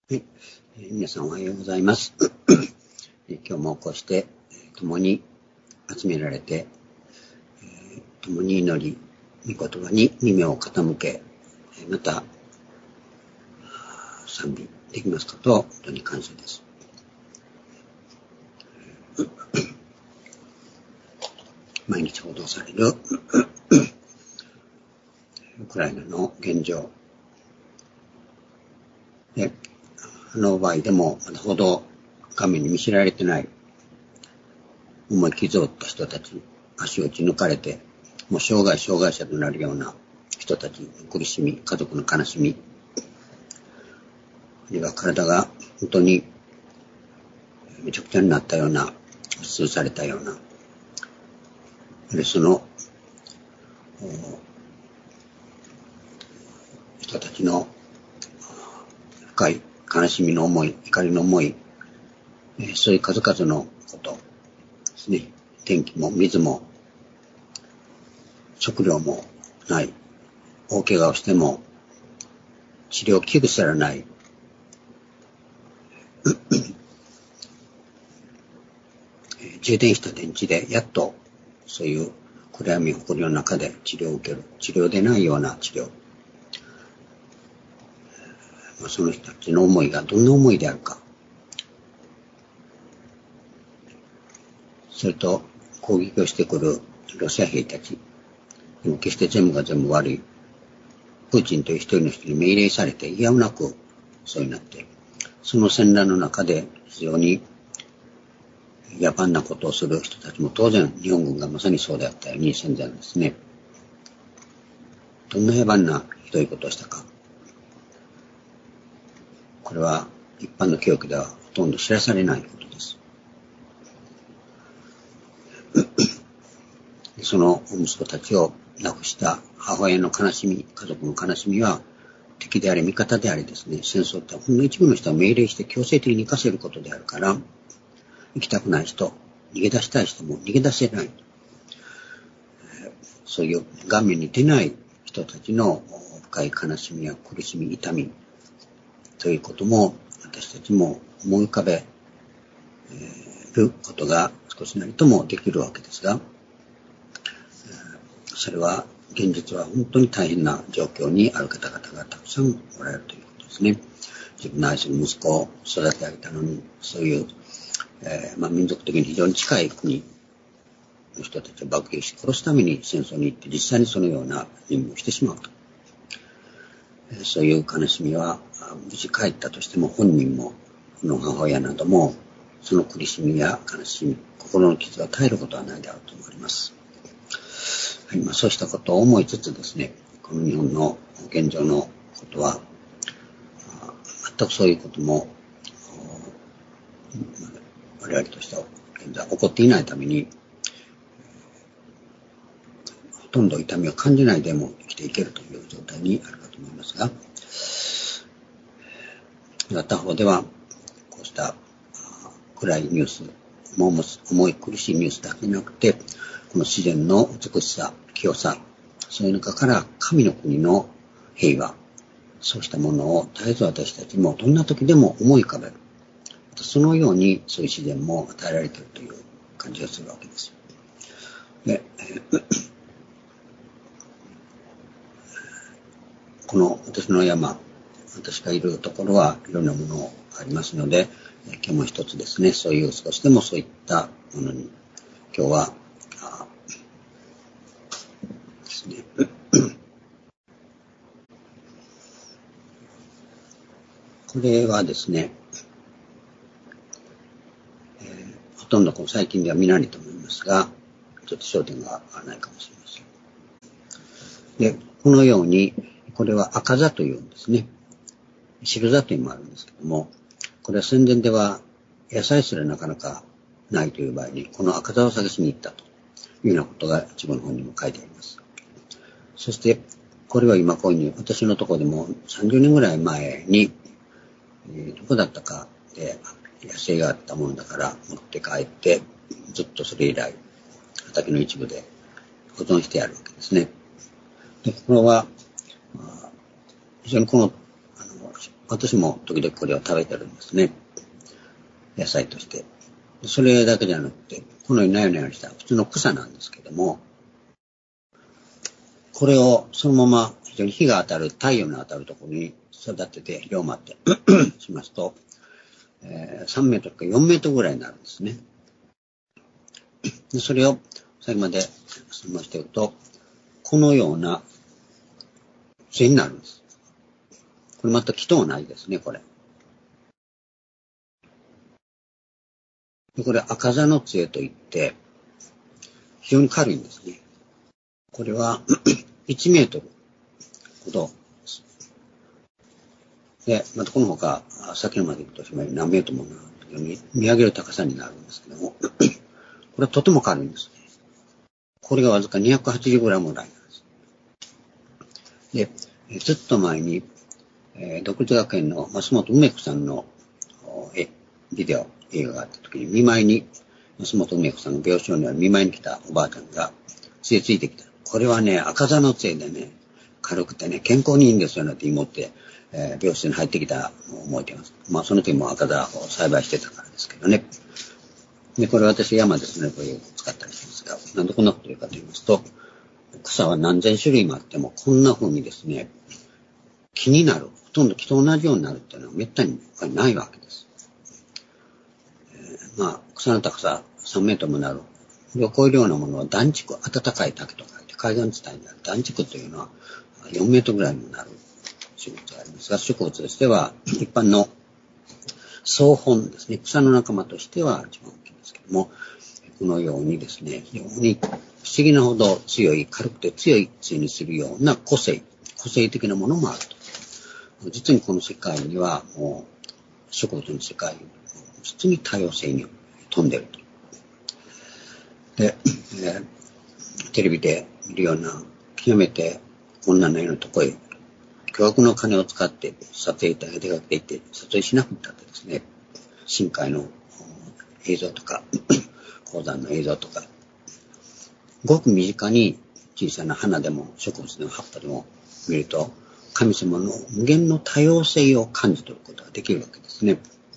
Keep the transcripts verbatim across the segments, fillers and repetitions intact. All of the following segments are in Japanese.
はい、えー、皆さんおはようございます。えー、今日もこうして共に集められて、えー、共に祈り、御言葉に耳を傾け、また賛美できますことを本当に感謝です。毎日報道されるウクライナの現状で、あの場合でもまだほど画面に見せられてない重い傷を負った人たち、足を打ち抜かれて、もう生涯障害者となるような人たちの苦しみ、家族の悲しみ、あるいは体が本当にめちゃくちゃになったような、普通されたような、でその人たちの深い悲しみの思い、怒りの思い、そういう数々のことですね。天気も水も食料もない、大怪我をしても治療器具すらない、充電した電池でやっとそういう暗闇誇りの中で治療を受ける、治療でないような治療、その人たちの思いがどんな思いであるか、それと攻撃をしてくるロシア兵たち、でも決して全部が全部悪い、プーチンという一人の人に命令されていやおなくそうになって、その戦乱の中で非常に野蛮なことをする人たちも当然日本軍がまさにそうであったように戦前ですね。どんな野蛮なひどいことをしたか、これは一般の教育ではほとんど知らされないことです。その息子たちを亡くした母親の悲しみ、家族の悲しみは敵であり味方でありですね、戦争ってほんの一部の人は命令して強制的に行かせることであるから、行きたくない人、逃げ出したい人も逃げ出せない。そういう画面に出ない人たちの深い悲しみや苦しみ、痛みということも私たちも思い浮かべることが少しなりともできるわけですが、それは現実は本当に大変な状況にある方々がたくさんおられるということですね。自分の愛する息子を育て上げたのに、そういう、えーまあ、民族的に非常に近い国の人たちを爆撃し殺すために戦争に行って実際にそのような任務をしてしまうと、えー、そういう悲しみは無事帰ったとしても本人もこの母親などもその苦しみや悲しみ、心の傷は絶えることはないだろうと思います。はい、まあ、そうしたことを思いつつですね、この日本の現状のことは全くそういうことも我々としては現在起こっていないために、ほとんど痛みを感じないでも生きていけるという状態にあるかと思いますが、また他方ではこうした暗いニュース、重い苦しいニュースだけでなくて、この自然の美しさ、清さ、そういう中から神の国の平和、そうしたものを絶えず私たちもどんな時でも思い浮かべる。そのようにそういう自然も与えられているという感じがするわけです。で、この私の山、私がいるところはいろんなものがありますので、今日も一つですね、そういう少しでもそういったものに、今日はですね、これはですね、えー、ほとんどこの最近では見られると思いますが、ちょっと焦点が合わないかもしれません。で、このように、これは赤座というんですね。白座というのもあるんですけども、これは戦前では野菜すらなかなかないという場合に、この赤座を探しに行ったというようなことが一部の本にも書いてあります。そして、これは今こういうふうに私のところでもさんじゅうねんぐらい前に、えー、どこだったかで野生があったものだから持って帰って、ずっとそれ以来畑の一部で保存してあるわけですね。で、これは、非常にこの、あの、 私も時々これを食べてるんですね。野菜として。それだけじゃなくて、このようになよなよした普通の草なんですけども、これをそのまま非常に日が当たる、太陽の当たるところに育てて、広まってしますと、えー、さんメートルかよんメートルぐらいになるんですね。でそれを最後まで済ましていくと、このような杖になるんです。これまた木とないですね、これ。でこれ赤座の杖といって、非常に軽いんですね。これはいちメートルほど。で、またこの他、先のまで行くとしまい何メートルもなるように見上げる高さになるんですけども、これはとても軽いんですね。これがわずか にひゃくはちじゅうグラム ぐらいなんです。で、ずっと前に、えー、独立学園の増本梅子さんのえビデオ、映画があった時に、見舞いに、増本梅子さんの病床には見舞いに来たおばあちゃんが、杖ついてきた。これはね、赤座の杖でね、軽くてね、健康にいいんですよねって思って、えー、病室に入ってきたのを覚えています。まあ、その時も赤座を栽培してたからですけどね。で、これ私山ですね、こういうのを使ったりしますが、なんでこんなこと言うかと言いますと、草は何千種類もあっても、こんな風にですね、木になる、ほとんど木と同じようになるっていうのは滅多にないわけです。えー、まあ、草の高ささんメートルもなる。こういうようなものは暖地区、暖かい竹と書いて、海岸地帯にある暖地区というのはよんメートルぐらいになる植物がありますが、植物としては一般の草本ですね、草の仲間としては一番大きいんですけども、このようにですね、非常に不思議なほど強い、軽くて強い杖にするような個性、個性的なものもあると。実にこの世界にはもう植物の世界、実に多様性に富んでいると。で、えー、テレビで見るような極めて女の絵のとこへ巨額の金を使って撮影隊が出かけていって撮影しなくなってですね、深海の映像とか鉱山の映像とか、ごく身近に小さな花でも植物の葉っぱでも見ると、神様の無限の多様性を感じ取ることができるわけですね。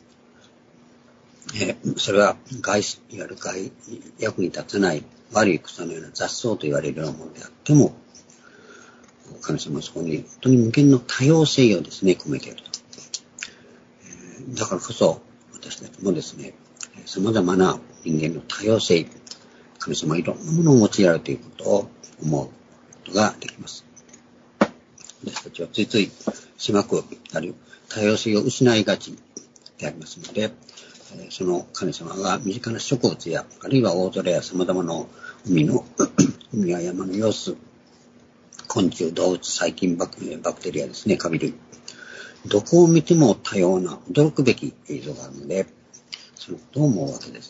えー、それは外、いわゆる外、役に立たない悪い草のような雑草と言われるようなものであっても、神様はそこに本当に無限の多様性をですね、込めていると。えー、だからこそ、私たちもですね、様々な人間の多様性、神様はいろんなものを用いられるということを思うことができます。私たちはついつい狭くある多様性を失いがちでありますので、その神様が身近な植物や、あるいは大空や様々な海の、海や山の様子、昆虫、動物、細菌、バクテリアですね、カビ類。どこを見ても多様な驚くべき映像があるので、そのことを思うわけです。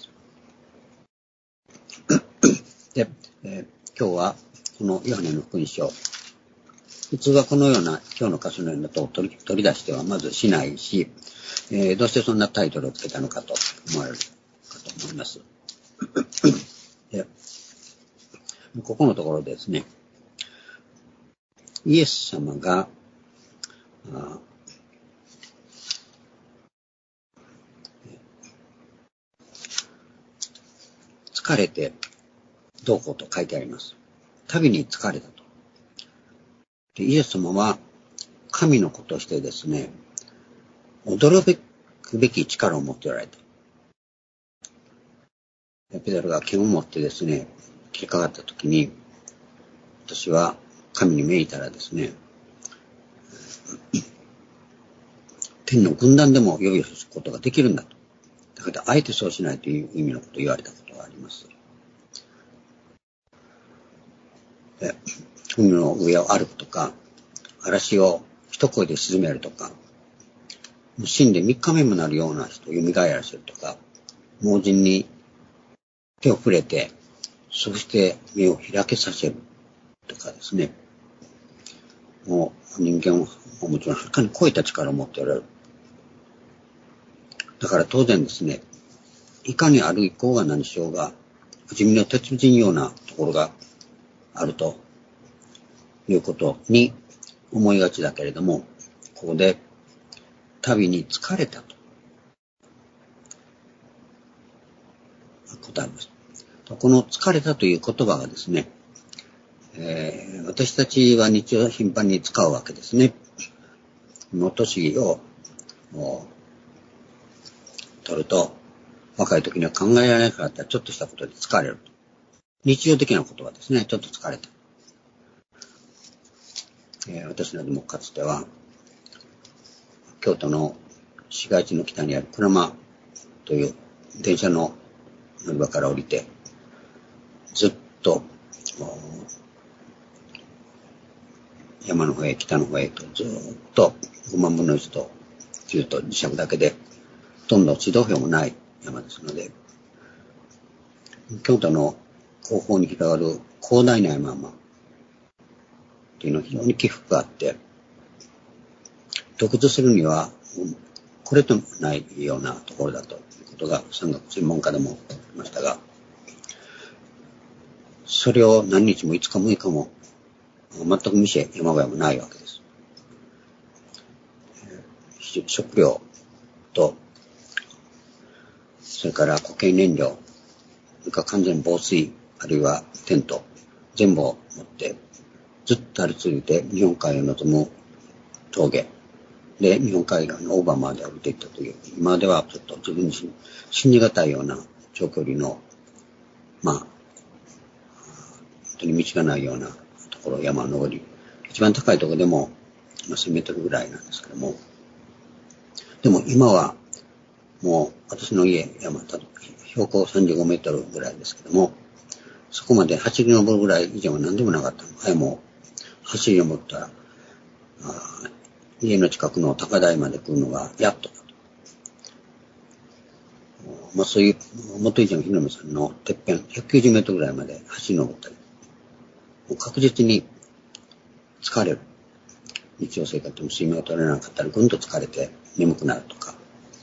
で、えー、今日はこのヨハネの福音書、普通はこのような今日の箇所のようなことを取り、取り出してはまずしないし、えー、どうしてそんなタイトルをつけたのかと思われるかと思います。で、ここのところでですね、イエス様が、あ疲れてどうこうと書いてあります。旅に疲れたと。でイエス様は神の子としてですね、驚くべき力を持っておられた。ペテロが剣を持ってですね、切りかかったときに、私は神に命じたらですね、天の軍団でも呼び寄せることができるんだと。だからあえてそうしないという意味のことを言われたことがあります。で海の上を歩くとか、嵐を一声で沈めるとか、死んで三日目もなるような人を蘇らせるとか、盲人に手を触れて、そして目を開けさせるとかですね。もう人間をもちろんはるかに超えた力を持っておられる。だから当然ですね、いかにある以降が何しようが、不死身の鉄人ようなところがあるということに思いがちだけれども、ここで旅に疲れたと答えます。この疲れたという言葉がですね、えー、私たちは日常頻繁に使うわけですね。この年を取ると、若い時には考えられなかったちょっとしたことで疲れると。日常的な言葉ですね。ちょっと疲れた。えー、私などもかつては、京都の市街地の北にある鞍馬という電車の乗り場から降りて、ずっと山の方へ北の方へとずっとごまんぶんのいちときゅうと磁石だけで、ほとんど地動表もない山ですので、京都の後方に広がる広大な山々というのは非常に起伏があって、独自するにはこれとないようなところだということが山岳専門家でも言いましたが、それを何日もいつかもいつかも全く見せ山小屋もないわけです。食料と、それから固形燃料、それから完全防水、あるいはテント、全部を持って、ずっと歩き続けて日本海を望む峠で日本海側のオーバーまで歩いていったという、今ではちょっと自分自身信じがたいような長距離の、まあ、本当に道がないようなところ、山を登り、一番高いところでもせんメートルぐらいなんですけども、でも今はもう私の家、山、標高さんじゅうごメートルぐらいですけども、そこまで走り登るぐらい以上は何でもなかったの。はい、もう走り登ったら、あ家の近くの高台まで来るのがやっとだと。まあそういう元以上の日野目さんのてっぺんひゃくきゅうじゅうメートルぐらいまで走り登ったり、もう確実に疲れる。日常生活でも睡眠が取れなかったらぐんと疲れて眠くなるとか。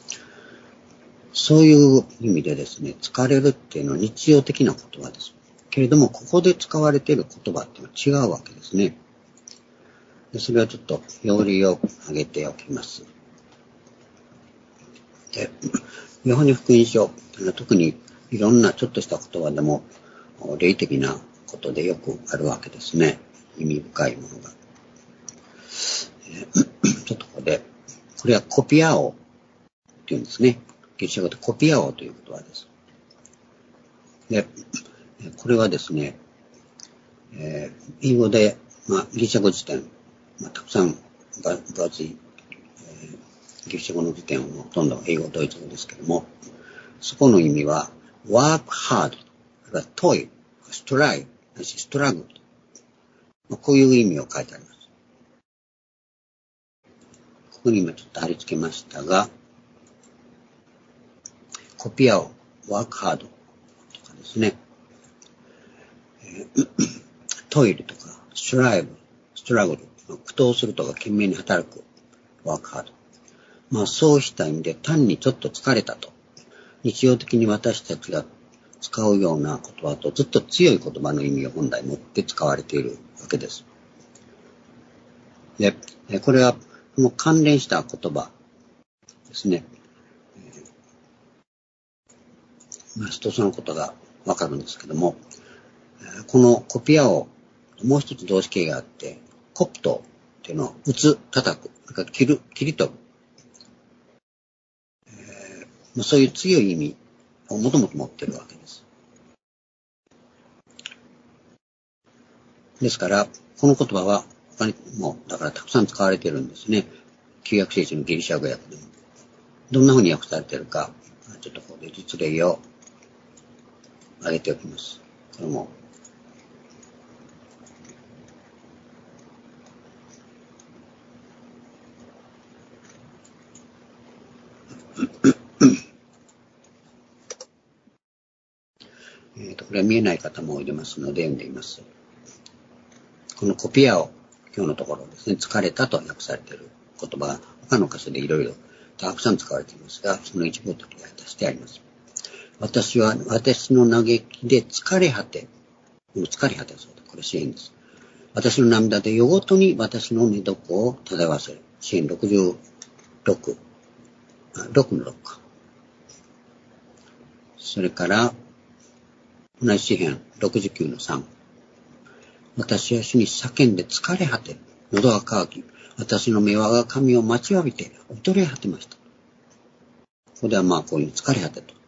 そういう意味でですね、疲れるっていうのは日常的な言葉です。けれども、ここで使われている言葉っていうのは違うわけですね。でそれはちょっと要領を挙げておきます。で、ヨハネ福音書というのは特にいろんなちょっとした言葉でも霊的なことでよくあるわけですね。意味深いものが。ちょっとここで、これはコピアオっていうんですね。ギリシャ語でコピアオという言葉です。で、これはですね、えー、英語で、まあ、ギリシャ語辞典、まあ、たくさん分厚い、えー、ギリシャ語の辞典をほとんど英語、ドイツ語ですけども、そこの意味は、work hard、toil、strive、struggle、まあ、こういう意味を書いてあります。ここに今ちょっと貼り付けましたが、コピアをワークハードとかですね、えー、トイレとかストライブ、ストラグル、苦闘するとか懸命に働くワークハード。まあそうした意味で単にちょっと疲れたと。日常的に私たちが使うような言葉とずっと強い言葉の意味を本来持って使われているわけです。で、これはこの関連した言葉ですね。まあ、一つのことがわかるんですけども、このコピアをもう一つ動詞形があって、コプトっていうのを打つ、叩く、それから切る、切り取る。えー、そういう強い意味をもともと持っているわけです。ですから、この言葉は他にも、だからたくさん使われているんですね。旧約聖書のギリシャ語訳でも。どんな風に訳されているか、ちょっとここで実例を挙げておきます。これもえとこれは見えない方もおいでますので読んでいます。このコピアを今日のところですね、疲れたと訳されている言葉が他の箇所でいろいろたくさん使われていますが、その一部を取り出してあります。私は私の嘆きで疲れ果て、疲れ果てそうだ。これ詩編です。私の涙で夜ごとに私の寝床を漂わせる。詩編ろくじゅうろくろくのろく。それから、同じ詩編ろくじゅうきゅうのさん。私は主に叫んで疲れ果て、喉が渇き、私の目は神を待ちわびて、衰え果てました。ここではまあ、こういう疲れ果てと。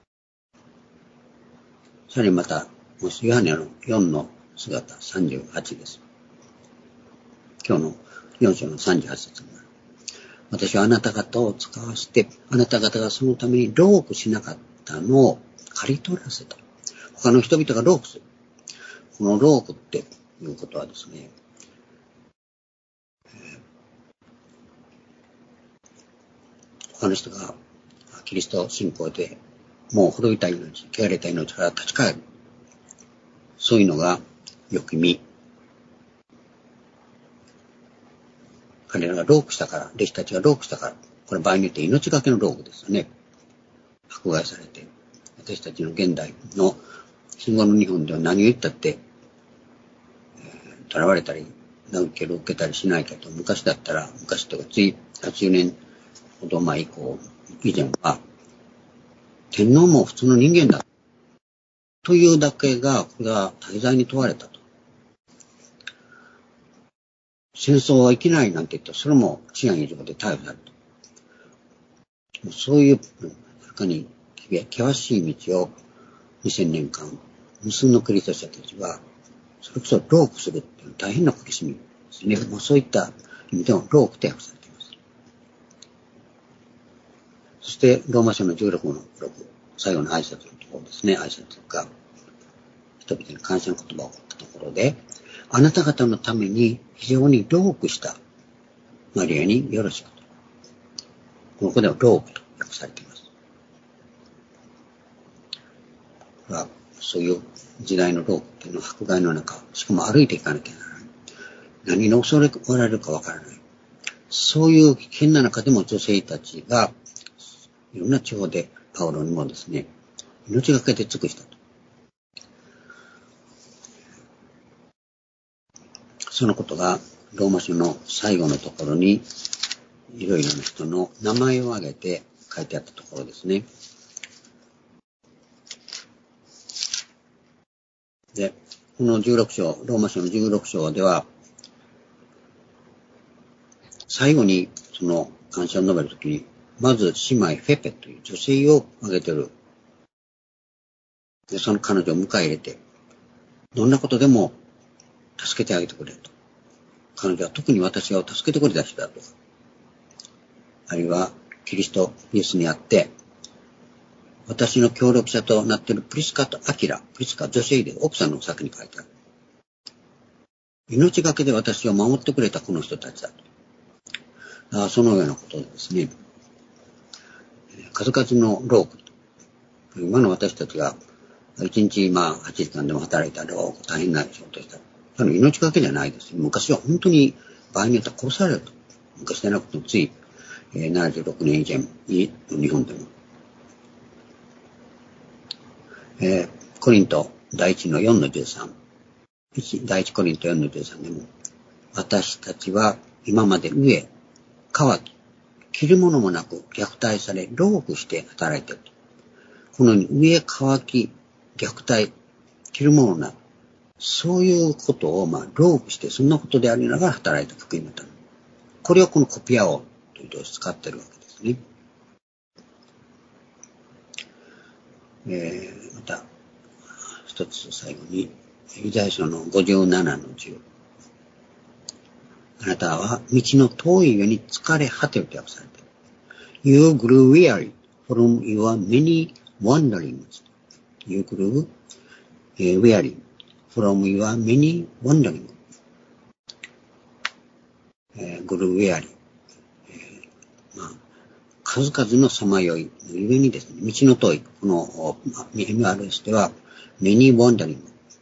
さらにまた、ヨハネのよんの姿さんじゅうはちです。今日のよん章のさんじゅうはち節になる。私はあなた方を使わせて、あなた方がそのために労苦しなかったのを刈り取らせた。他の人々が労苦する。この労苦っていうことはですね、他の人がキリスト信仰でもう滅びた命、汚れた命から立ち返る。そういうのがよく見。彼らが労苦したから、弟子たちが労苦したから、これ場合によって命がけの労苦ですよね。迫害されて、私たちの現代の戦後の日本では何を言ったって、えー、囚われたり、受ける受けたりしないけど、昔だったら、昔とかついはちじゅうねんほど前以降、以前は、天皇も普通の人間だ。というだけが、これが大罪に問われたと。戦争は生きないなんて言ったら、それも治安維持法で逮捕された。そういう、中に険しい道をにせんねんかん、無数のクリスチャンたちは、それこそ労苦するっていう大変な苦しみですね。もうそういった意味でも労苦と訳されています。そして、ローマ書のじゅうろくのろく、最後の挨拶のところですね、挨拶が、人々に感謝の言葉を送ったところで、あなた方のために非常に労苦したマリアによろしくと。ここでは労苦と訳されています。これはそういう時代の労苦というのは迫害の中、しかも歩いていかなきゃならない。何の恐れおられるかわからない。そういう危険な中でも女性たちがいろんな地方でパウロにもですね、命がけで尽くしたと。そのことがローマ書の最後のところにいろいろな人の名前を挙げて書いてあったところですね。で、このじゅうろく章、ローマ書のじゅうろく章では、最後にその感謝を述べるときに、まず姉妹フェペという女性を挙げている。で、その彼女を迎え入れて、どんなことでも助けてあげてくれると。彼女は特に私を助けてくれた人だと。あるいは、キリストイエスにあって、私の協力者となっているプリスカとアキラ、プリスカ女性で奥さんの先に書いてある。命がけで私を守ってくれたこの人たちだと。あそのようなことでですね、数々の労苦、今の私たちが一日まあはちじかんでも働いたら大変な仕事をした。その命がけじゃないです。昔は本当に場合によっては殺されると。昔でなくてつい、えー、ななじゅうろくねん以前に日本でも。えー、コリント第一のよんのじゅうさん。第一コリントよんのじゅうさんでも、私たちは今まで飢え、渇き、着るものもなく虐待され、労苦して働いていると。この飢え、渇き、虐待、着るものなく、そういうことを、まあ、労苦して、そんなことでありながら働いた福音のため。これをこのコピアをという動詞使っているわけですね。えー、また、一つ最後に、イザヤ書のごじゅうななのじゅう。あなたは道の遠い上に疲れ果てると訳されている。You grew weary from your many wanderings. You grew weary from your many wanderings. grew weary. まあ、数々のさまよいのゆえにですね、道の遠い、この エムアールエス では many wanderings。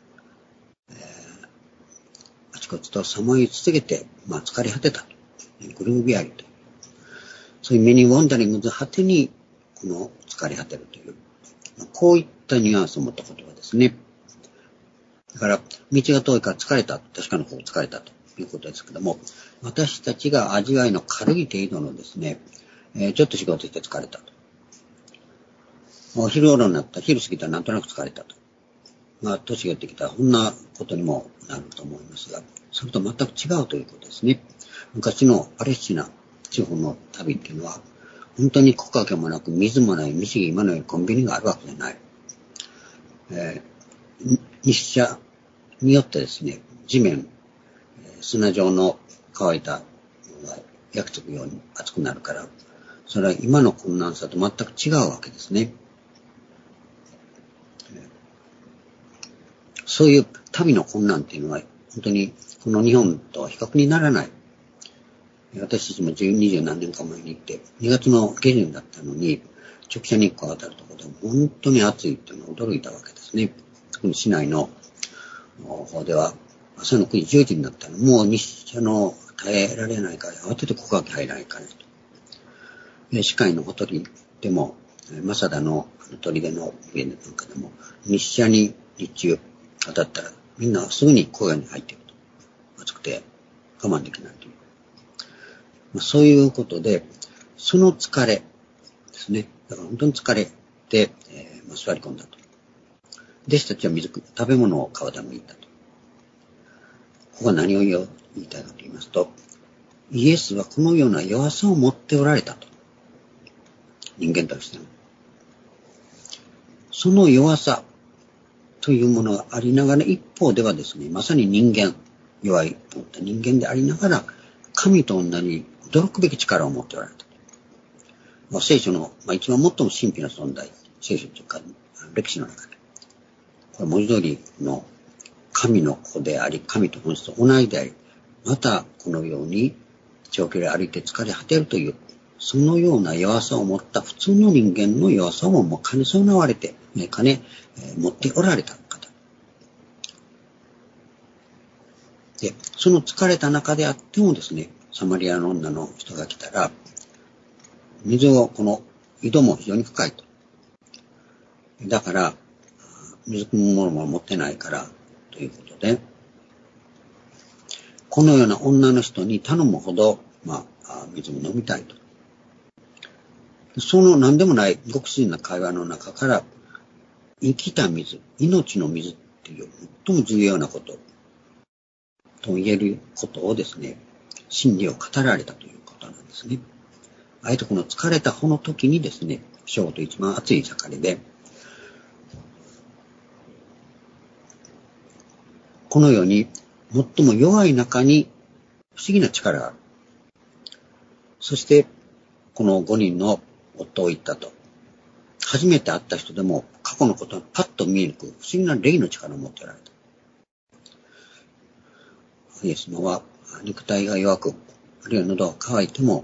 あちこちとさまよい続けて、まあ、疲れ果てたと。グルービアリと。そういうメニー・ウォンダリングの果てに、この疲れ果てるという、こういったニュアンスを持った言葉ですね。だから、道が遠いから疲れた。確かの方疲れたということですけども、私たちが味わいの軽い程度のですね、 えー、ちょっと仕事して疲れたと。もう昼頃になった、昼過ぎたらなんとなく疲れたと。まあ、年がってきたら、こんなことにもなると思いますが、それと全く違うということですね。昔のパレスチナ地方の旅っていうのは、本当に木陰もなく、水もない、道今のようにコンビニがあるわけじゃない。えー、日射によってですね、地面、砂状の乾いたのが焼き付くように熱くなるから、それは今の困難さと全く違うわけですね。そういう旅の困難っていうのは、本当にこの日本とは比較にならない。私たちも十、二十何年か前に行って、にがつの下旬だったのに、直射日光が当たるところで本当に暑いっていうのを驚いたわけですね。特に市内の方では、朝のくじ、じゅうじになったら、もう日射の耐えられないから、慌てて木陰入らないかねと。で、市会のほとりでも、マサダの砦の上なんかでも、日射に日中当たったら、みんなすぐに木陰に入っていくと。暑くて我慢できないという。まあ、そういうことで、その疲れですね。だから本当に疲れて、えーまあ、座り込んだと。弟子たちは水、食べ物を買うために行ったと。ここは何を言いたいかと言いますと、イエスはこのような弱さを持っておられたと。人間としての。その弱さというものがありながら、一方ではですね、まさに人間、弱いと思った人間でありながら、神と同じに驚くべき力を持っておられた。まあ、聖書の、まあ、一番最も神秘な存在、聖書というか、歴史の中で。これ文字通りの神の子であり、神と本質と同じであり、またこのように長距離歩いて疲れ果てるという、そのような弱さを持った普通の人間の弱さをもう兼ね備われて、ね、兼ね、えー、持っておられた方。で、その疲れた中であってもですね、サマリアの女の人が来たら、水を、この井戸も非常に深いと。だから、水汲むものも持ってないから、ということで、このような女の人に頼むほど、まあ、水を飲みたいと。その何でもないごく自然な会話の中から、生きた水、命の水っていう最も重要なことと言えることをですね、真理を語られたということなんですね。あえてこの疲れた方の時にですね、正午と一番暑い盛りで、このように最も弱い中に不思議な力がある。そして、このごにんの夫を言ったと。初めて会った人でも過去のことをパッと見抜く不思議な霊の力を持っておられた。イエス様は肉体が弱く、あるいは喉が渇いても、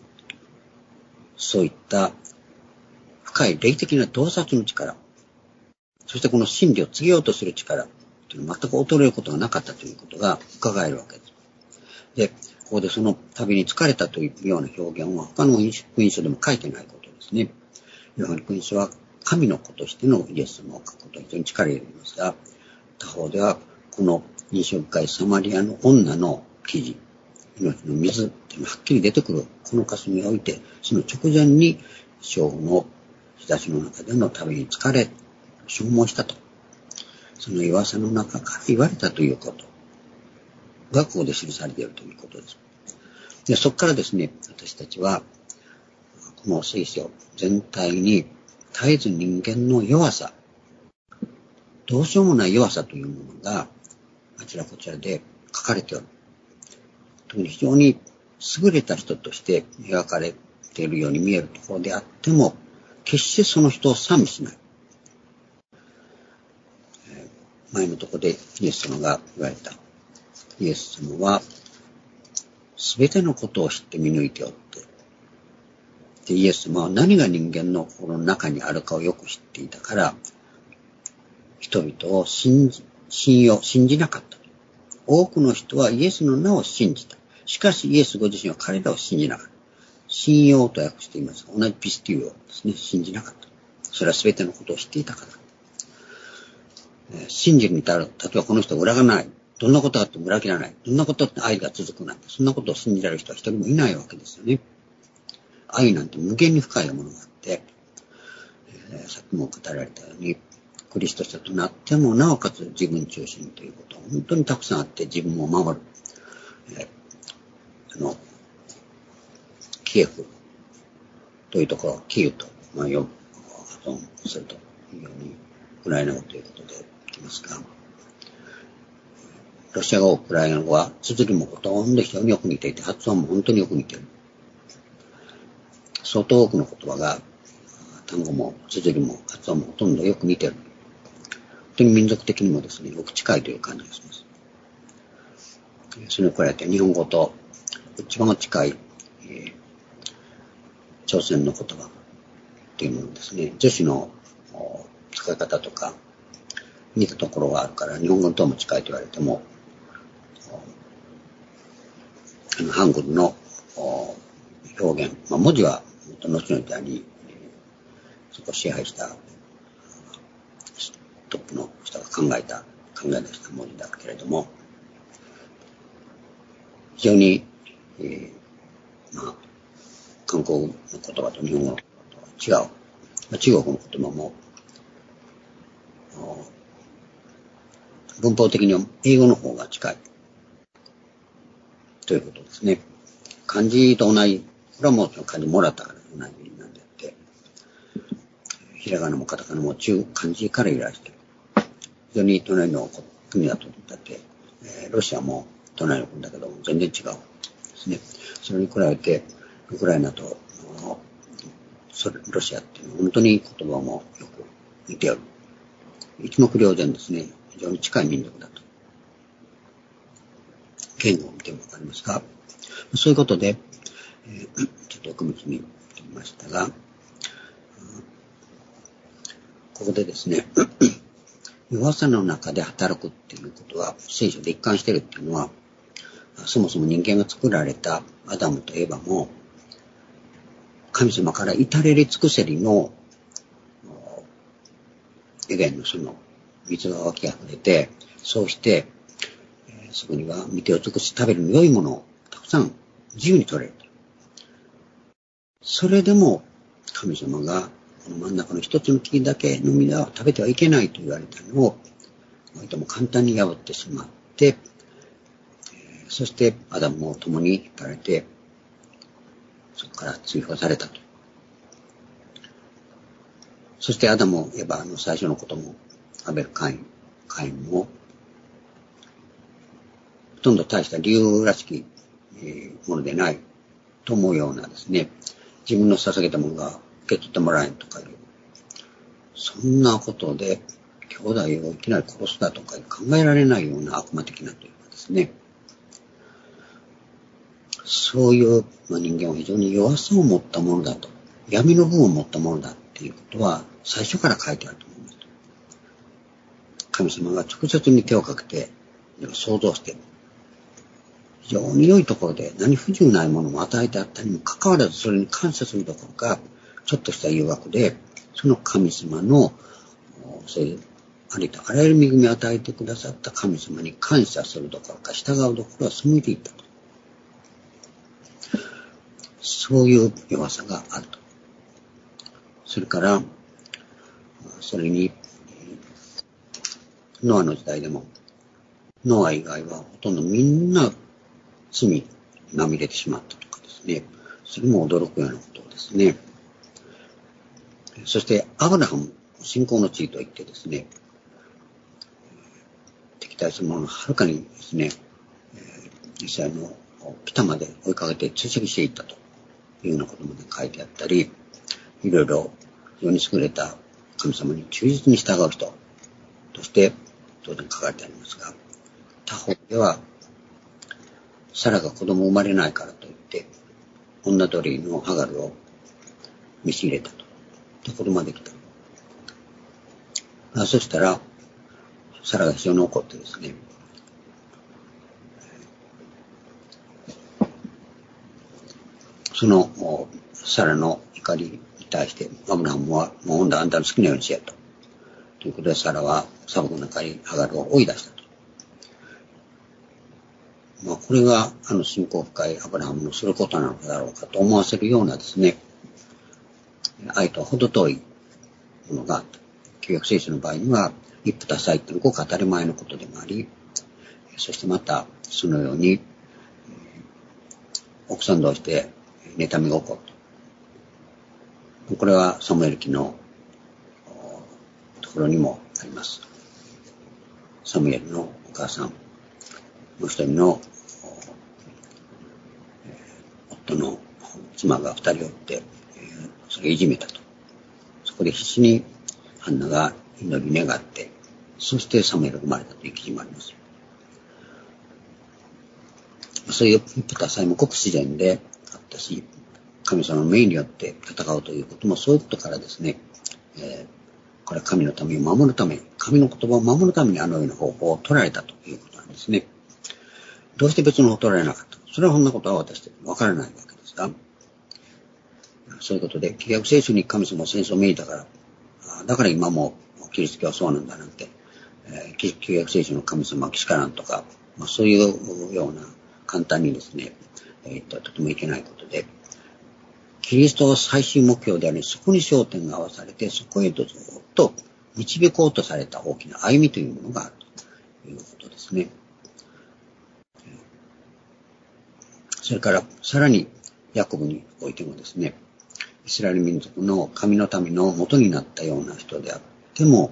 そういった深い霊的な洞察の力、そしてこの真理を告げようとする力というのは全く衰えることがなかったということが伺えるわけです。で、ここでその旅に疲れたというような表現は他の福音書でも書いてないことですね。ヨハネ福音書は神の子としてのイエス様を書くことに非常に力を入れますが、他方ではこの印象深いサマリアの女の記事、命の水というのがはっきり出てくるこの箇所において、その直前に正午の日差しの中での旅に疲れ、消耗したと。その弱さの中から言われたということがここで記されているということです。で、そこからですね、私たちはこの聖書全体に絶えず人間の弱さ、どうしようもない弱さというものがあちらこちらで書かれておる。特に非常に優れた人として描かれているように見えるところであっても、決してその人を賛美しない。前のところでイエス様が言われた。イエス様はすべてのことを知って見抜いておって、でイエス様は何が人間の心の中にあるかをよく知っていたから、人々を信じ、信用、信じなかった。多くの人はイエスの名を信じた。しかしイエスご自身は彼らを信じなかった。信用と訳していますが、同じピスティウをですね、信じなかった。それはすべてのことを知っていたから。えー、信じるに至る。例えばこの人は裏がない。どんなことがあっても裏切らない。どんなことって愛が続くなんて。そんなことを信じられる人は一人もいないわけですよね。 愛なんて無限に深いものがあって、えー、さっきも語られたように、クリスト者となっても、なおかつ自分中心ということ、本当にたくさんあって、自分を守る。えー、あの、キエフというところ、キーウと、まあ、よ、発音するというように、ウクライナ語ということで言いますが、ロシア語、ウクライナ語は、綴りもほとんど非常によく似ていて、発音も本当によく似ている。相当多くの言葉が、単語も綴りも発音もほとんどよく似ている。本当に民族的にもですね、よく近いという感じがします。それに加えて日本語と一番近い、えー、朝鮮の言葉っていうものですね、女子の使い方とか似たところがあるから日本語とも近いと言われても、あのハングルの表現、まあ、文字は後の時代に、えー、そこを支配したトップの人が考えた、考え出した文字だけれども、非常に、えー、まあ、韓国の言葉と日本語の言葉は違う。まあ、中国の言葉も、文法的に英語の方が近い。ということですね。漢字と同じ、これはもう漢字もらったから同じなんであって、ひらがなもカタカナも中漢字から由来している。非常に隣の国だとだって、えー、ロシアも隣の国だけど全然違うですね。それに比べて、ウクライナとそれロシアっていうのは本当に言葉もよく似ておる。一目瞭然ですね。非常に近い民族だと。言語を見てもわかりますか？そういうことで、えー、ちょっと奥向きに見てみましたが、ここでですね、弱さの中で働くっていうことは聖書で一貫しているっていうのは、そもそも人間が作られたアダムとエバも神様から至れり尽くせりのエデンのその水が湧き溢れて、そうして、えー、そこには見てを尽くし食べるの良いものをたくさん自由に取れる。それでも神様がこの真ん中の一つの木だけの実は食べてはいけないと言われたのを、割とも簡単に破ってしまって、えー、そしてアダムも共に引かれて、そこから追放されたと。そしてアダム、エバの最初のことも、アベル、カイン、カインも、ほとんど大した理由らしき、えー、ものでないと思うようなですね、自分の捧げたものが受け取ってもらえんとかいう、そんなことで兄弟をいきなり殺すだとか考えられないような悪魔的なというかですね、そういう、まあ、人間は非常に弱さを持ったものだと、闇の部分を持ったものだっていうことは最初から書いてあると思います。神様が直接に手をかけて想像している。非常に良いところで何不自由ないものも与えてあったにもかかわらず、それに感謝するどころか、ちょっとした誘惑で、その神様の、そういうありとあらゆる恵みを与えてくださった神様に感謝するどころか、従うどころは背いていったと。そういう弱さがあると。それから、それに、ノアの時代でも、ノア以外はほとんどみんな罪にまみれてしまったとかですね。それも驚くようなことですね。そして、アブラハム、信仰の地位といってですね、敵対する者のはるかにですね、イスラエルの北まで追いかけて追跡していったというようなことまで書いてあったり、いろいろ非常に優れた神様に忠実に従う人として当然書かれてありますが、他方ではサラが子供生まれないからといって女鳥のハガルを召し入れたと。で、子供ができた。あそしたらサラが非常に怒ってですね、そのサラの怒りに対してアブラハムはもう今度あんたの好きなようにしやと。ということでサラは砂漠の中にハガルを追い出したと。 まあ、これがあの信仰深いアブラハムのすることなのだろうかと思わせるようなですね、愛とは程遠いものがあった。旧約聖書の場合には、一夫多妻というごく当たり前のことでもあり、そしてまたそのように、奥さん同士で妬みが起こると。これはサムエル記のところにもあります。サムエルのお母さん、もう一人の夫の妻が二人おって、それをいじめたと。そこで必死にハンナが祈り願って、そしてサムエルが生まれたという記事もあります。そういう一夫多妻もごく自然であったし、神様の命によって戦うということもそういうことからですね、えー、これは神のためを守るため、神の言葉を守るためにあのような方法を取られたということなんですね。どうして別の方を取られなかったか。それはそんなことは私たちわからないわけですが、そういうことで、旧約聖書に神様は戦争を命じたから、だから今もキリスト教はそうなんだなんて、えー、旧約聖書の神様はけしからんとか、まあ、そういうような簡単にですね、えー、と, とてもいけないことで、キリストが最終目標であり、そこに焦点が合わされて、そこへとずっと導こうとされた大きな歩みというものがあるということですね。それからさらにヤコブにおいてもですね、イスラエル民族の神の民の元になったような人であっても、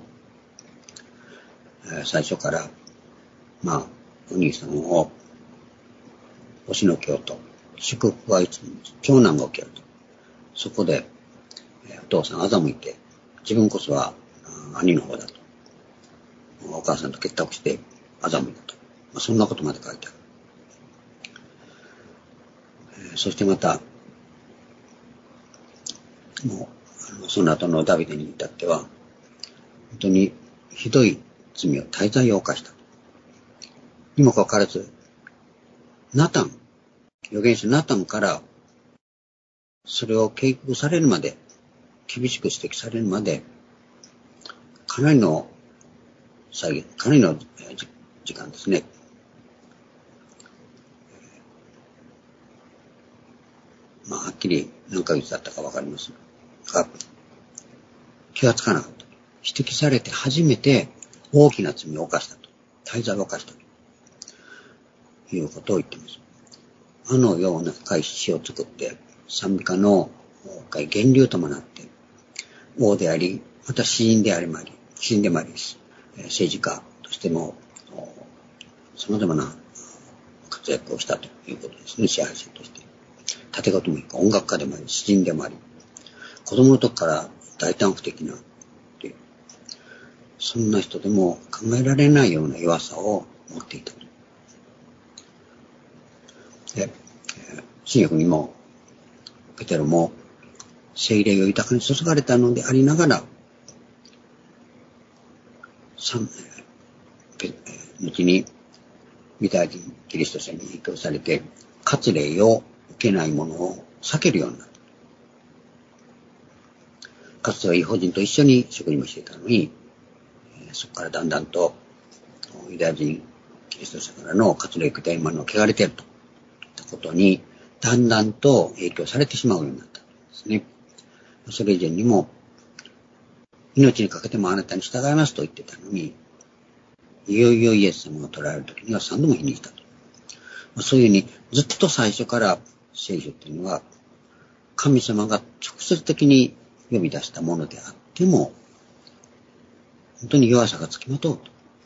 最初からまあお兄さんを押しのけようと、祝福はいつも長男が起きると、そこでお父さん欺いて、自分こそは兄の方だと、お母さんと結託して欺いたと、まあ、そんなことまで書いてある。そしてまたもうあのその後のダビデに至っては本当にひどい罪を大罪を犯したにもかかわらず、ナタン預言者ナタンからそれを警告されるまで、厳しく指摘されるまでかなりの際かなりの時間ですね、まあはっきり何ヶ月だったかわかりますが、気がつかなかった。指摘されて初めて大きな罪を犯したと、大罪を犯したということを言っています。あのような深い詩を作って賛美歌の原流ともなって、王であり、また詩人でありまり、詩人でもあり、政治家としても様々な活躍をしたということですね。支配者として盾事もいいか、音楽家でもあり、詩人でもあり、子供の時から大胆不敵なという、そんな人でも考えられないような弱さを持っていたと。で、新約にもペテロも聖霊を豊かに注がれたのでありながら、後にユダヤ人キリスト者に影響されて割礼を受けないものを避けるようになった。かつては異邦人と一緒に食事もしていたのに、そこからだんだんとユダヤ人キリスト者からの割礼を受けた今の汚れているといったことにだんだんと影響されてしまうようになったんですね。それ以前にも命にかけてもあなたに従いますと言ってたのに、いよいよイエス様が捕らえるときには三度も否認したと。そういうふうにずっと最初から聖書というのは神様が直接的に呼び出したものであっても、本当に弱さがつきまとうと。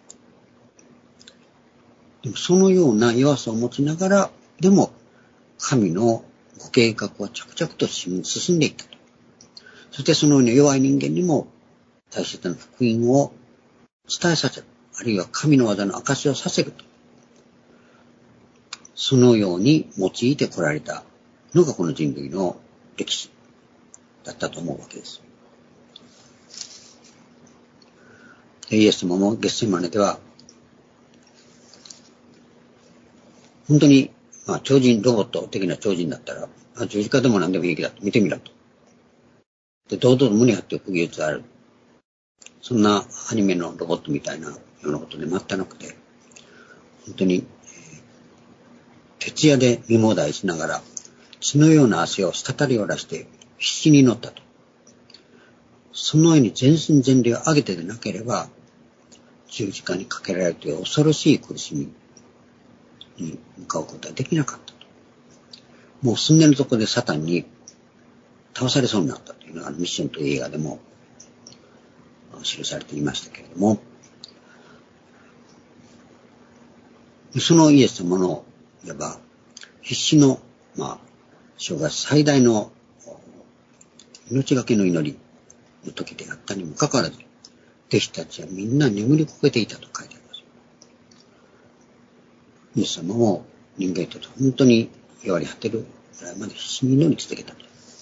でもそのような弱さを持ちながら、でも神のご計画は着々と進んでいったと。そしてそのように弱い人間にも大切な福音を伝えさせる。あるいは神の技の証しをさせると。そのように用いてこられたのがこの人類の歴史だったと思うわけです。イエス様もゲッセマネでは本当に、まあ、超人ロボット的な超人だったら、あ、十字架でも何でもいいけど見てみろと。で、堂々と胸張っておく技術がある。そんなアニメのロボットみたいなようなことで全くなくて、本当に、 徹夜で身もだえしながら、血のような汗を滴り下らして必死に乗ったと。そのように全身全霊を上げてでなければ、十字架にかけられるという恐ろしい苦しみに向かうことはできなかったと。もう数年のところでサタンに倒されそうになったというのがミッションという映画でも記されていましたけれども、そのイエス様のいわば必死の、まあ、生涯最大の命がけの祈りの時であったにもかかわらず、弟子たちはみんな眠りこけていたと書いてあります。イエス様も人間と本当に弱り果てるぐらいまで必死に祈り続けたと。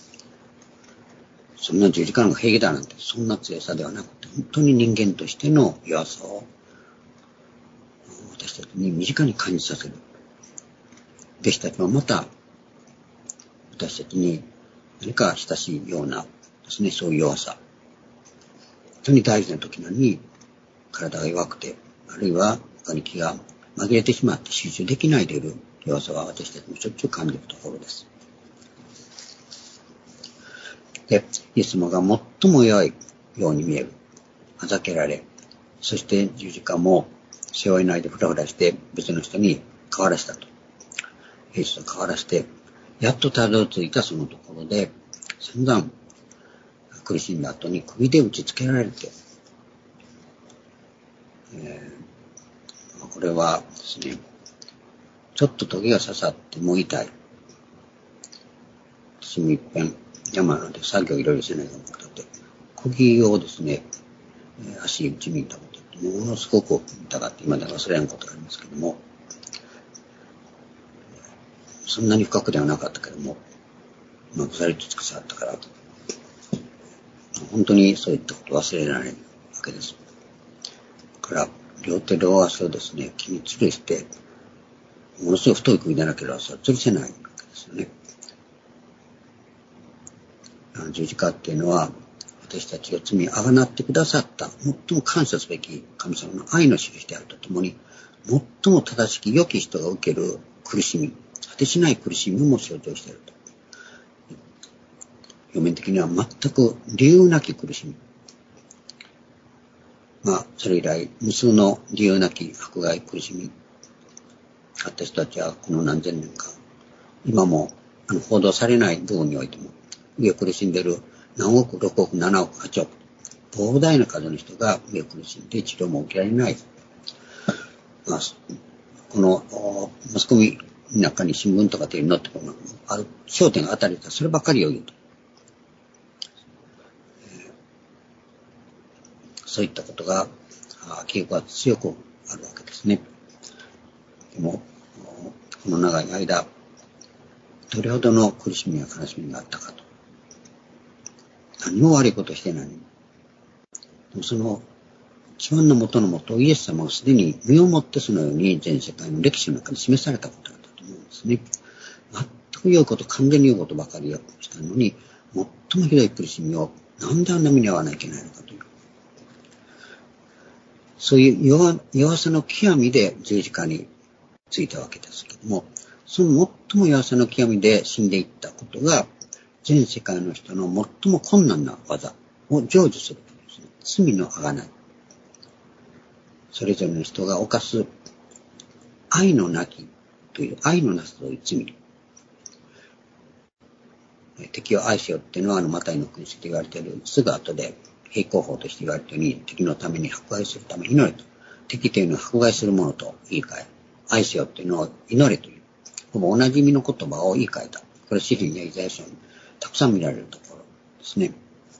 そんな十字架の平気だなんて、そんな強さではなくて、本当に人間としての弱さを私たちに身近に感じさせる。弟子たちもまた私たちに何か親しいようなですね、そういう弱さ。本当に大事な時なのに体が弱くて、あるいは他に気が紛れてしまって集中できないでいる弱さは私たちもしょっちゅう感じるところです。で、イエス様が最も弱いように見える。あざけられ、そして十字架も背負えないでふらふらして別の人に代わらせたと。イエスと代わらせて、やっとたどり着いたそのところで、散々苦しんだ後に首で打ちつけられて、えー、これはですね、ちょっと時が刺さってもう痛い。私も一遍山なので作業いろいろしないと思って、釘をですね、足打ちに行ったことってものすごく痛がって今では忘れんことがありますけども、そんなに深くではなかったけども、まあ、腐りつつくさあったから、本当にそういったことを忘れられないわけです。だから、両手両足をですね、木に吊るして、ものすごい太い釘でなければそれは吊るせないわけですよね。あの十字架っていうのは、私たちが罪をあがなってくださった、最も感謝すべき神様の愛の印であるとともに、最も正しき良き人が受ける苦しみ、果てしない苦しみも象徴していると。表面的には全く理由なき苦しみ。まあ、それ以来、無数の理由なき迫害苦しみ。あった人たちはこの何千年か、今もあの報道されない部分においても、上を苦しんでいる何億、ろくおく、ななおく、はちおく、膨大な数の人が上を苦しんで治療も受けられない。まあ、このマスコミの中に新聞とかテレビに載ってくるのある焦点が当たりたそればかりを言うと、えー、そういったことが傾向が強くあるわけですね。でもこの長い間どれほどの苦しみや悲しみがあったかと、何も悪いことしてないのに、でもその一番の元の元イエス様がすでに身をもってそのように全世界の歴史の中に示されたことだったと思うんですね。全く良いこと、完全に良いことばかりをしたのに、最もひどい苦しみをなんであんな目に遭わなきゃいけないのかという。そういう 弱, 弱さの極みで十字架についたわけですけども、その最も弱さの極みで死んでいったことが、全世界の人の最も困難な技を成就するというですね、罪の贖い。それぞれの人が犯す愛のなきという愛のなすという罪。敵を愛せよっていうのはあのマタイの君主と言われているすぐ後で並行法として言われているように、敵のために迫害するために祈れと。敵というのは迫害するものと言い換え、愛せよっていうのを祈れという、ほぼ同じ意味の言葉を言い換えた。これ詩篇やイザヤ書にたくさん見られるところですね。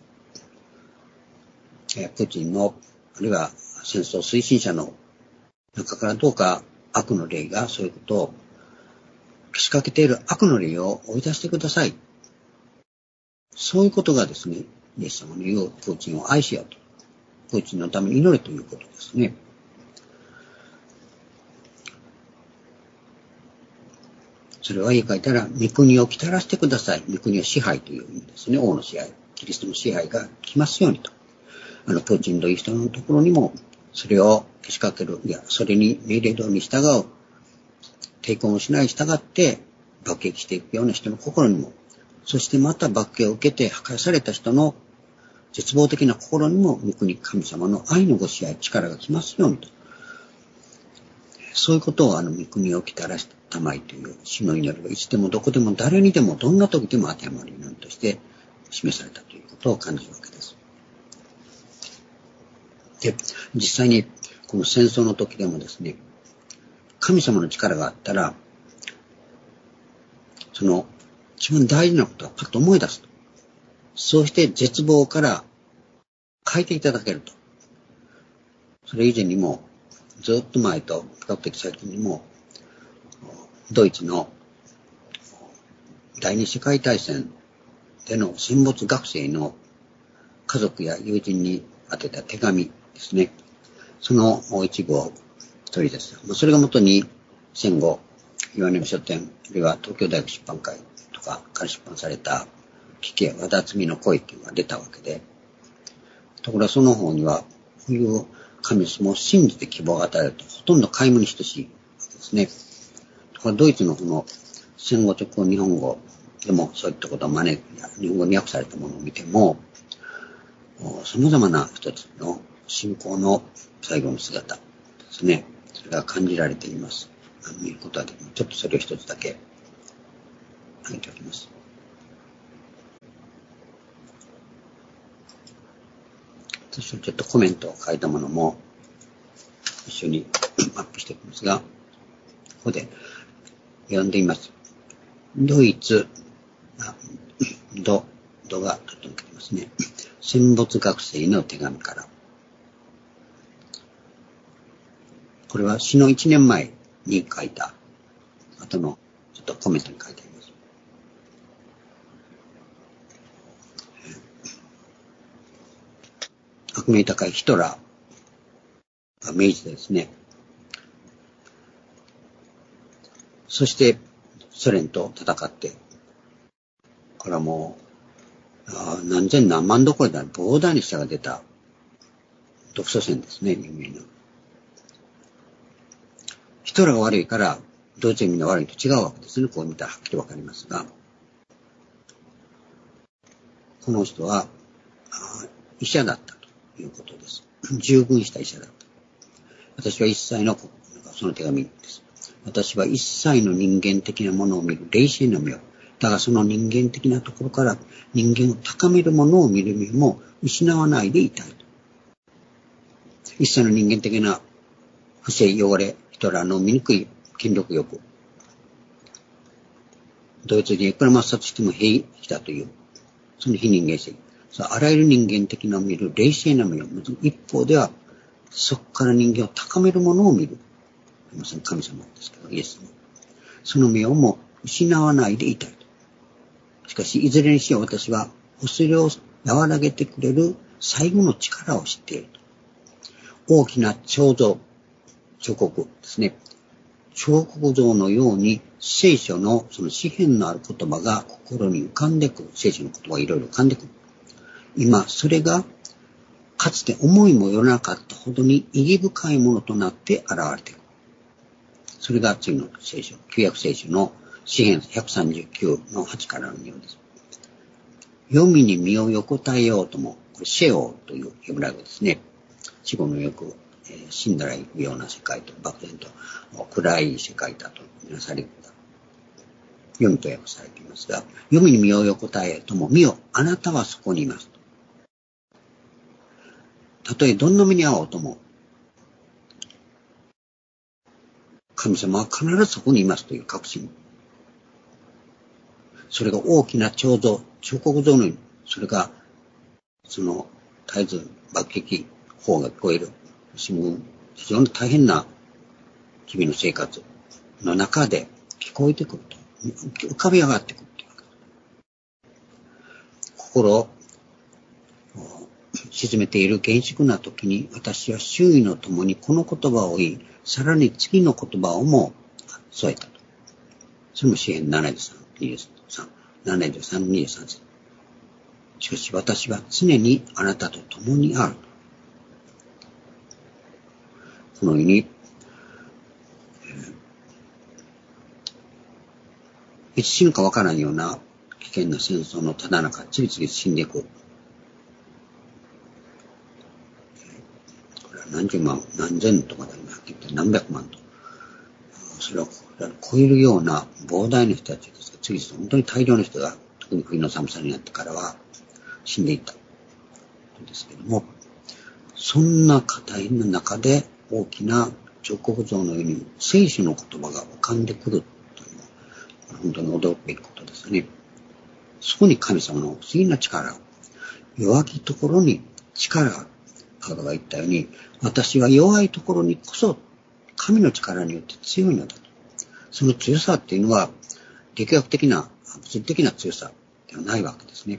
プーチンのあるいは戦争推進者の中からどうか悪の霊がそういうことをけしかけている悪の霊を追い出してください。そういうことがですね、イエス様の言うプーチンを愛しようと。プーチンのために祈れということですね。それは言い換えたら、御国を来たらしてください。御国は支配という意味ですね。王の支配。キリストの支配が来ますようにと。あの、プーチンという人のところにも、それをけしかける。いや、それに命令通りに従う抵抗もしないに従って爆撃していくような人の心にも、そしてまた爆撃を受けて破壊された人の絶望的な心にも、御国神様の愛のご支配、力が来ますようにと。そういうことをあの御国を来たらしたまいという主の祈りがいつでもどこでも誰にでもどんな時でも当てはまる祈りとして示されたということを感じるわけです。で、実際にこの戦争の時でもですね、神様の力があったら、その一番大事なことはパッと思い出すと。そうして絶望から変えていただけると。それ以前にも、ずっと前と比較的最近にも、ドイツの第二次世界大戦での戦没学生の家族や友人に宛てた手紙ですね。その一部を取り出す。それが元に戦後、岩波書店、あるいは東京大学出版会とかから出版された聞け和田摘の声というのが出たわけで、ところがその方には、こういう神様を信じて希望を与えると、ほとんど皆無に等しいわけですね。ところがドイツのこの戦後直後日本語でもそういったことを招く、日本語に訳されたものを見ても、様々な一つの信仰の最後の姿ですね。それが感じられています。見ることはできない。ちょっとそれを一つだけ挙げておきます。私はちょっとコメントを書いたものも一緒にアップしておきますが、ここで読んでいます。ドイツ、あド、ドがちょっと抜けてますね。戦没学生の手紙から。これは死の一年前に書いた後のちょっとコメントに書いてあります。悪名高いヒトラーが命じてですね、そしてソ連と戦って、これはもう何千何万どころで膨大に死者が出た独ソ戦ですね、有名な。ヒトラーが悪いからドイツ人が悪いと違うわけですね。こう見たらはっきりわかりますが、この人は医者だったということです。従軍した医者だった。私は一切の、その手紙です。私は一切の人間的なものを見る霊視の目を、だがその人間的なところから人間を高めるものを見る目も失わないでいたいと。一切の人間的な不正、汚れ、ヒトラーの醜い権力欲、ドイツ人いくら抹殺しても平気だという、その非人間性、あらゆる人間的なを見る冷静な目を、一方ではそこから人間を高めるものを見る。神様ですけど、イエスも。その目をも失わないでいたいと。しかし、いずれにしよう私は、恐れを和らげてくれる最後の力を知っていると。大きな彫像、彫刻ですね。彫刻像のように聖書のその詩篇のある言葉が心に浮かんでくる。聖書の言葉がいろいろ浮かんでくる。今、それがかつて思いもよらなかったほどに意義深いものとなって現れている。それが次の聖書、旧約聖書の詩篇ひゃくさんじゅうきゅうのはちからのようです。黄泉に身を横たえようとも、これシェオというヘブライ語ですね。死後のよく、えー、死んだら行くような世界と、漠然と暗い世界だとみなされた。黄泉と訳されていますが、黄泉に身を横たえとも、見よ、あなたはそこにいます。たとえどんな目に遭おうとも、神様は必ずそこにいますという確信。それが大きな彫像、彫刻像のように、それが、その、絶えず爆撃砲が聞こえる、新聞、非常に大変な日々の生活の中で聞こえてくると、浮かび上がってくるというわけです。心を沈めている厳粛な時に、私は周囲の共にこの言葉を言い、さらに次の言葉をも添えたと。それも詩編ななじゅうさん、にじゅうさん、ななじゅうさん、にじゅうさん節。しかし私は常にあなたと共にある。このように、 いつ死ぬかわからんような危険な戦争のただ中、次々死んでいく。これは何十万、何千とかでもはっきり言って何百万と。それを超えるような膨大な人たちですが、次々本当に大量の人が、特に冬の寒さになってからは死んでいった。ですけども、そんな課題の中で大きな彫刻像のように聖書の言葉が浮かんでくるというのは、本当に驚くべきことですね。そこに神様の不思議な力、弱きところに力が、パウロが言ったように、私は弱いところにこそ神の力によって強いのだと。その強さっていうのは、力学的な、物理的な強さではないわけですね。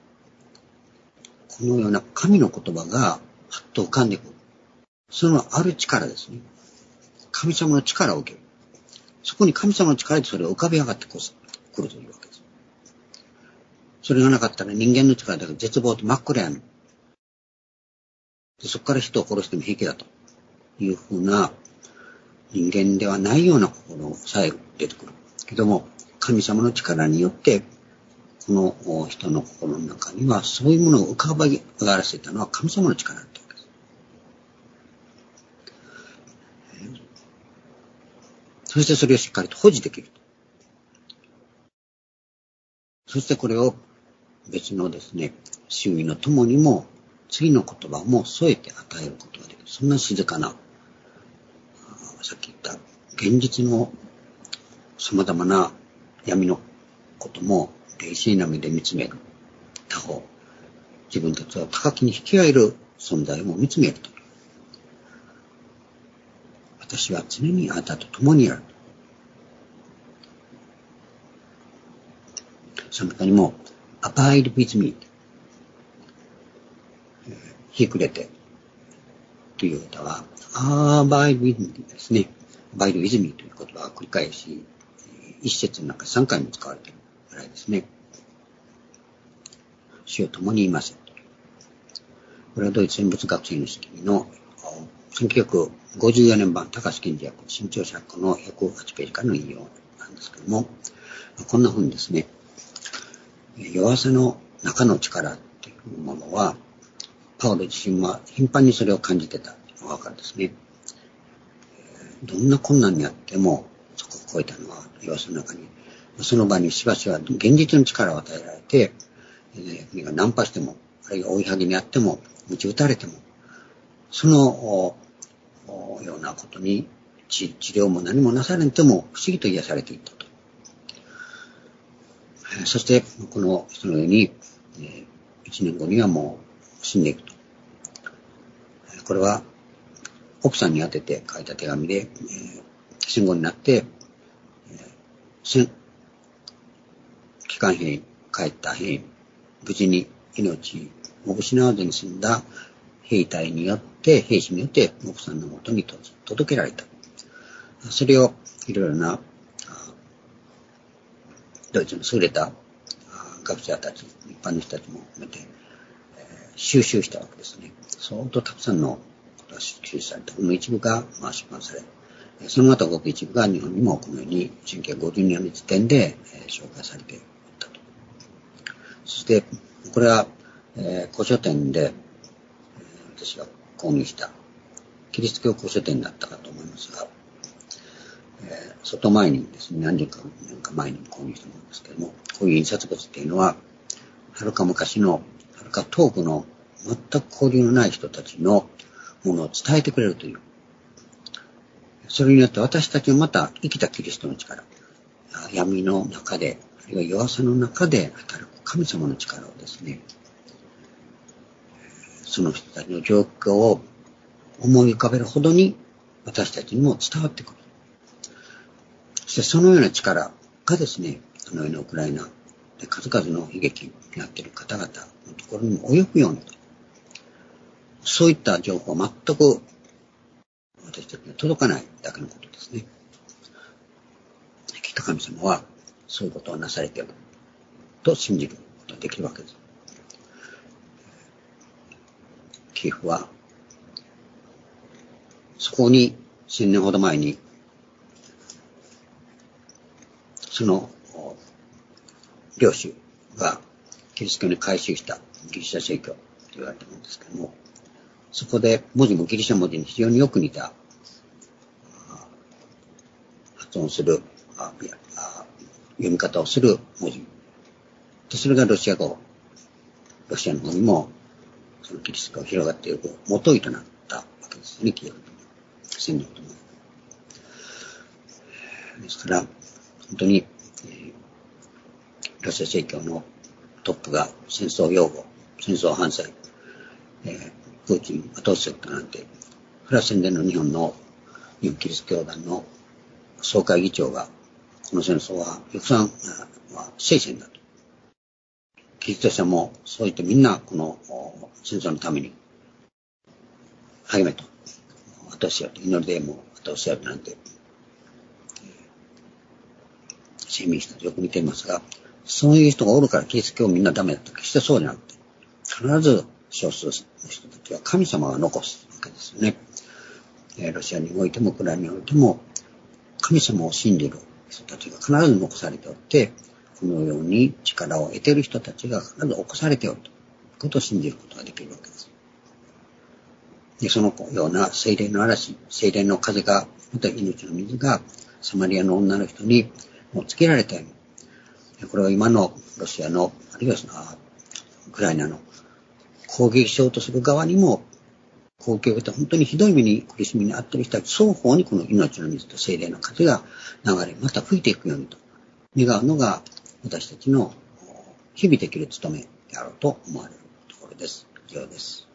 このような神の言葉がはっと浮かんでくる。そのある力ですね。神様の力を受ける。そこに神様の力でそれを浮かび上がってくるというわけです。それがなかったら人間の力だけ絶望と真っ暗やの。でそこから人を殺しても平気だというふうな人間ではないような心さえ出てくる。けども、神様の力によって、この人の心の中にはそういうものを浮かび上がらせたのは神様の力だったわけです。そしてそれをしっかりと保持できると。そしてこれを別のですね、周囲の友にも次の言葉も添えて与えることができる。そんな静かな、さっき言った現実の様々な闇のことも冷静な目で見つめる。他方、自分たちは高きに引き上げる存在も見つめると。私は常にあなたと共にある。その他にも、abide with me、日暮れてという歌は、abide with me ですね。abide with me という言葉は繰り返し、一節の中さんかいも使われているぐらいですね。主を共にいません。これはドイツ戦仏学生の式のせんきゅうひゃくごじゅうよねん版高橋健二訳新潮社のひゃくはちページからの引用なんですけども、こんな風にですね、弱さの中の力というものは、パウロ自身は頻繁にそれを感じてたのがわかるんですね。どんな困難にあっても、そこを超えたのは弱さの中に、その場にしばしば現実の力を与えられて、国がナンパしても、あるいは追いはぎにあっても、鞭打たれても、そのようなことに治療も何もなされても不思議と癒されていったと。そしてこの人のようにいちねんごにはもう死んでいくと。これは奥さんに宛てて書いた手紙で、戦後になって戦帰還兵に帰った兵員、無事に命を失わずに済んだ兵隊によって、兵士によって奥さんのもとに届けられた。それをいろいろなドイツの優れた学者たち、一般の人たちも含めて、えー、収集したわけですね。相当たくさんのことが収集された。この一部が、まあ、出版され、その後ごく一部が日本にもこのようにせんきゅうひゃくごじゅうねんの時点で、えー、紹介されていったと。そして、これは、えー、古書店で、えー、私が購入したキリスト教古書店だったかと思いますが、えー、外前にですね、何年か年か前に購入したものですけども、こういう印刷物っていうのは、はるか昔の、はるか遠くの全く交流のない人たちのものを伝えてくれるという。それによって私たちもまた生きたキリストの力、闇の中で、あるいは弱さの中で働く神様の力をですね、その人たちの状況を思い浮かべるほどに私たちにも伝わってくる。そしてそのような力がですね、このようなウクライナで数々の悲劇になっている方々のところにも及ぶようにと。そういった情報は全く私たちに届かないだけのことですね。きっと神様はそういうことをなされていると信じることができるわけです。キエフはそこに千年ほど前にその領主がキリスト教に改宗したギリシャ正教と言われているんですけども、そこで文字もギリシャ文字に非常によく似た発音する、あいやあ読み方をする文字。で、それがロシア語、ロシアの方にもそのキリスト教が広がっている元いとなったわけですよね、キエフとも、占領とも。ですから、本当に、えー、ロシア正教のトップが戦争擁護、戦争反対、えー、プーチン後押しだなんて、それは戦前の日本の日本キリスト教団の総会議長が、この戦争は抑散は聖戦だと。キリスト者もそう言ってみんなこの戦争のために励めと、後押しやと、祈りでも後押しやとなんて、声明したとよく見ていますが、そういう人がおるからキリスト教みんなダメだと決してそうじゃなくて、必ず少数の人たちは神様が残すわけですよね。ロシアにおいてもウクライナにおいても神様を信じる人たちが必ず残されておって、このように力を得ている人たちが必ず起こされておるということを信じることができるわけです。で、そのような聖霊の嵐、聖霊の風が、また命の水がサマリアの女の人にもうつけられたように、これは今のロシアの、あるいはウクライナの攻撃しようとする側にも、攻撃を受けて本当にひどい目に苦しみに遭っている人たち双方にこの命の水と聖霊の風が流れ、また吹いていくようにと願うのが私たちの日々できる務めであろうと思われるところです。以上です。